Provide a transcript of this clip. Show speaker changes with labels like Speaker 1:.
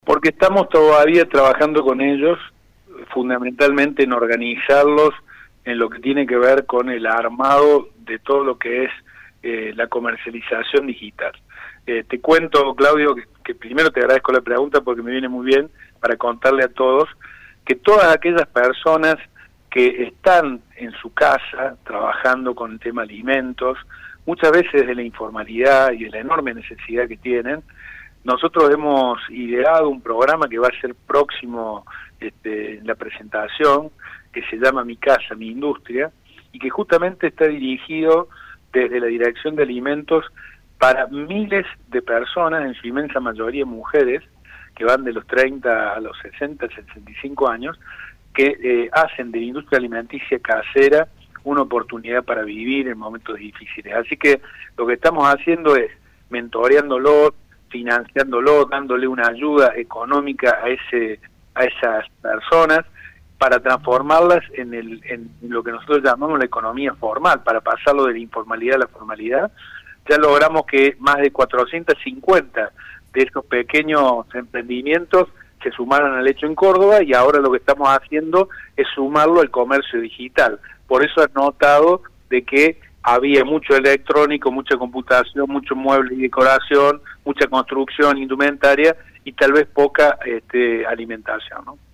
Speaker 1: Porque estamos todavía trabajando con ellos, fundamentalmente en organizarlos en lo que tiene que ver con el armado de todo lo que es la comercialización digital. Te cuento, Claudio, que primero te agradezco la pregunta porque me viene muy bien para contarle a todos que todas aquellas personas que están en su casa trabajando con el tema alimentos, muchas veces de la informalidad y de la enorme necesidad que tienen, nosotros hemos ideado un programa que va a ser próximo en la presentación, que se llama Mi Casa, Mi Industria, y que justamente está dirigido desde la Dirección de Alimentos para miles de personas, en su inmensa mayoría mujeres, que van de los 30 a los 60, 65 años, que hacen de la industria alimenticia casera una oportunidad para vivir en momentos difíciles. Así que lo que estamos haciendo es mentoreándolo, financiándolo, dándole una ayuda económica a esas personas para transformarlas en lo que nosotros llamamos la economía formal, para pasarlo de la informalidad a la formalidad. Ya logramos que más de 450 de esos pequeños emprendimientos se sumaron al hecho en Córdoba, y ahora lo que estamos haciendo es sumarlo al comercio digital. Por eso has notado de que había mucho electrónico, mucha computación, mucho mueble y decoración, mucha construcción, indumentaria y tal vez poca alimentación, ¿no?